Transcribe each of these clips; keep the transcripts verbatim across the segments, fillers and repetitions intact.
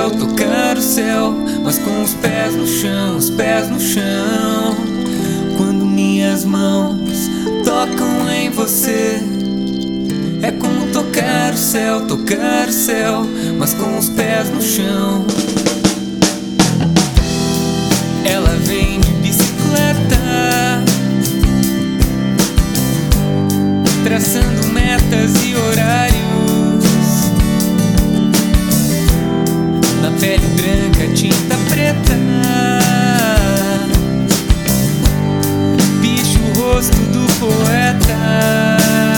céu, tocar o céu, mas com os pés no chão, os pés no chão. Quando minhas mãos tocam em você, é como tocar o céu, tocar o céu, mas com os pés no chão. Ela vem de bicicleta, traçando metas e horários, na pele branca, tinta preta, picha o rosto do poeta.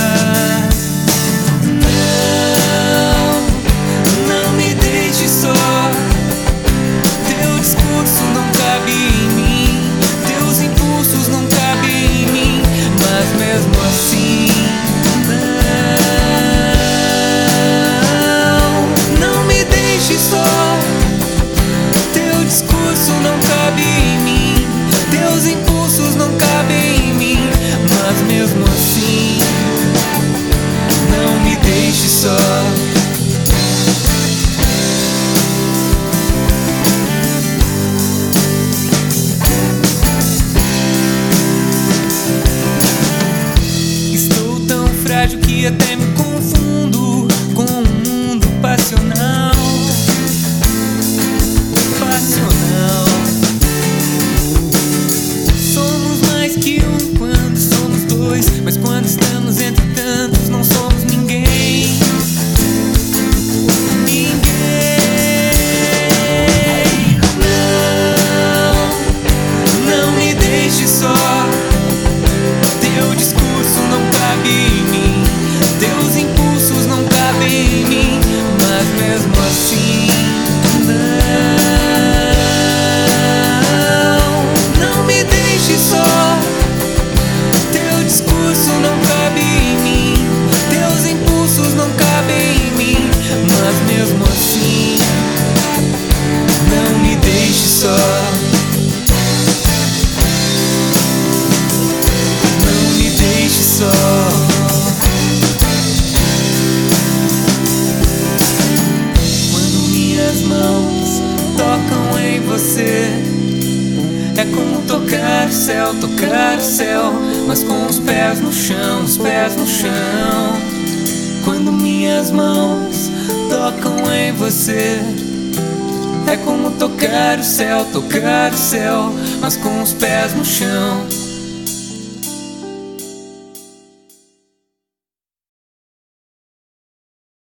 Mesmo assim, não me deixe só. Estou tão frágil que até me confundo com um mundo passional. Passional. Somos mais que um quando somos dois, mas quando estamos entre tantos não somos ninguém. Ninguém. Não, não me deixe só. Teu discurso não cabe em mim, teus impulsos não cabem em mim, mas mesmo assim, não, não me deixe só. Teu discurso não cabe em mim, teus impulsos não cabem em mim, mas mesmo assim, não me deixe só. Não me deixe só. Quando minhas mãos tocam em você, é como tocar o céu, tocar o céu, mas com os pés no chão, os pés no chão. Quando minhas mãos tocam em você, é como tocar o céu, tocar o céu, mas com os pés no chão.